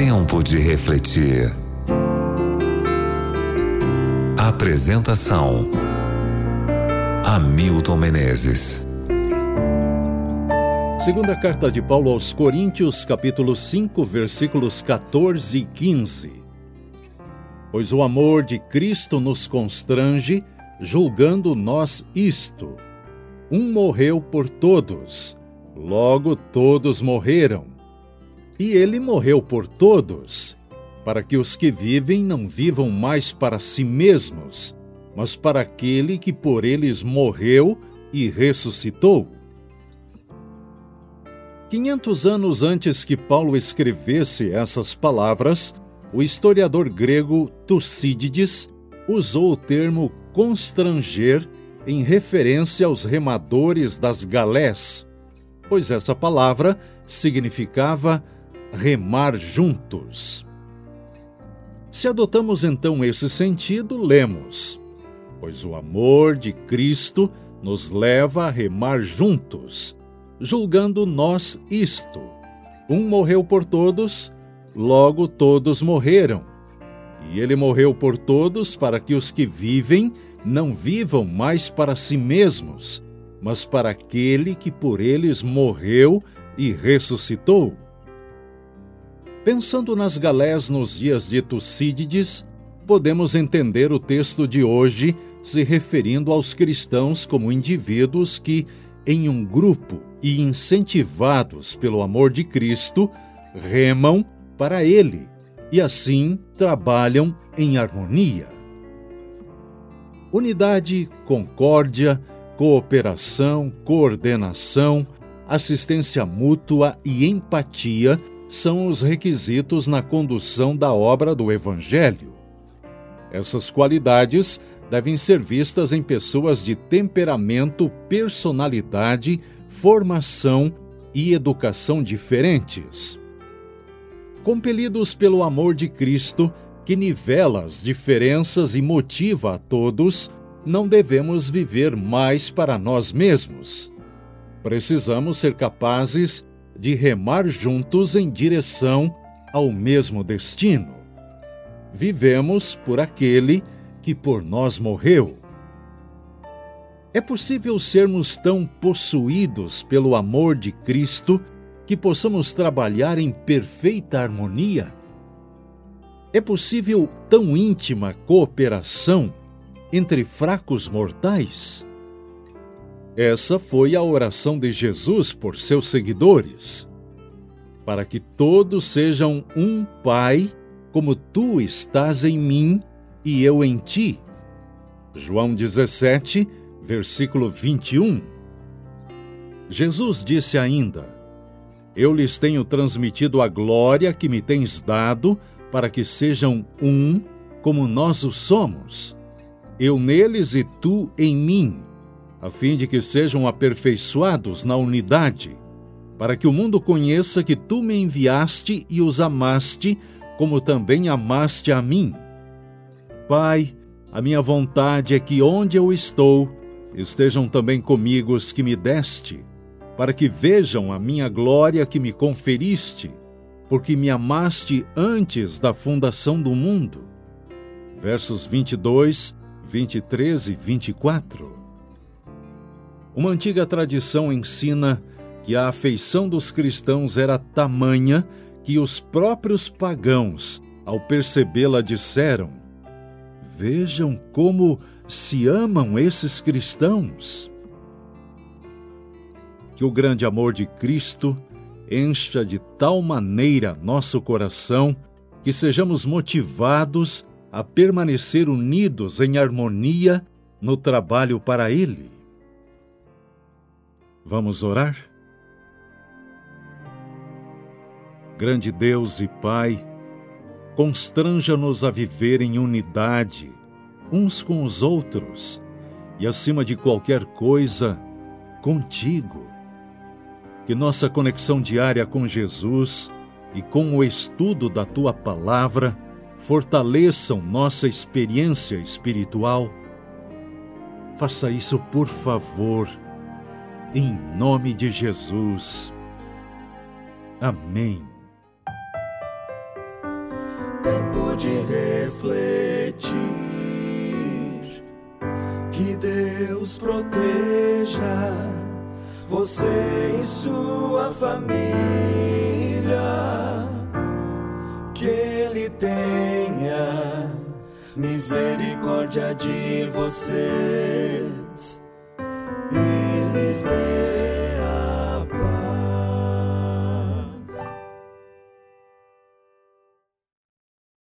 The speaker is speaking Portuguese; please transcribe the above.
Tempo de refletir. Apresentação: Hamilton Menezes. Segunda carta de Paulo aos Coríntios, capítulo 5, versículos 14 e 15. Pois o amor de Cristo nos constrange, julgando nós isto: um morreu por todos, logo todos morreram. E ele morreu por todos, para que os que vivem não vivam mais para si mesmos, mas para aquele que por eles morreu e ressuscitou. 500 anos antes que Paulo escrevesse essas palavras, o historiador grego Tucídides usou o termo constranger em referência aos remadores das galés, pois essa palavra significava remar juntos. Se adotamos então esse sentido, lemos: pois o amor de Cristo nos leva a remar juntos, julgando nós isto: um morreu por todos, logo todos morreram. E ele morreu por todos para que os que vivem não vivam mais para si mesmos, mas para aquele que por eles morreu e ressuscitou. Pensando nas galés nos dias de Tucídides, podemos entender o texto de hoje se referindo aos cristãos como indivíduos que, em um grupo e incentivados pelo amor de Cristo, remam para Ele e assim trabalham em harmonia. Unidade, concórdia, cooperação, coordenação, assistência mútua e empatia são os requisitos na condução da obra do Evangelho. Essas qualidades devem ser vistas em pessoas de temperamento, personalidade, formação e educação diferentes. Compelidos pelo amor de Cristo, que nivela as diferenças e motiva a todos, não devemos viver mais para nós mesmos. Precisamos ser capazes de remar juntos em direção ao mesmo destino. Vivemos por aquele que por nós morreu. É possível sermos tão possuídos pelo amor de Cristo que possamos trabalhar em perfeita harmonia? É possível tão íntima cooperação entre fracos mortais? Essa foi a oração de Jesus por seus seguidores: para que todos sejam um, Pai, como tu estás em mim e eu em ti. João 17, versículo 21. Jesus disse ainda: eu lhes tenho transmitido a glória que me tens dado, para que sejam um, como nós o somos, eu neles e tu em mim, a fim de que sejam aperfeiçoados na unidade, para que o mundo conheça que tu me enviaste e os amaste, como também amaste a mim. Pai, a minha vontade é que onde eu estou, estejam também comigo os que me deste, para que vejam a minha glória que me conferiste, porque me amaste antes da fundação do mundo. Versos 22, 23 e 24. Uma antiga tradição ensina que a afeição dos cristãos era tamanha que os próprios pagãos, ao percebê-la, disseram: vejam como se amam esses cristãos. Que o grande amor de Cristo encha de tal maneira nosso coração que sejamos motivados a permanecer unidos em harmonia no trabalho para Ele. Vamos orar? Grande Deus e Pai, constranja-nos a viver em unidade, uns com os outros, e acima de qualquer coisa, contigo. Que nossa conexão diária com Jesus e com o estudo da Tua Palavra fortaleçam nossa experiência espiritual. Faça isso, por favor, em nome de Jesus. Amém. Deus proteja você e sua família, que Ele tenha misericórdia de vocês. Eles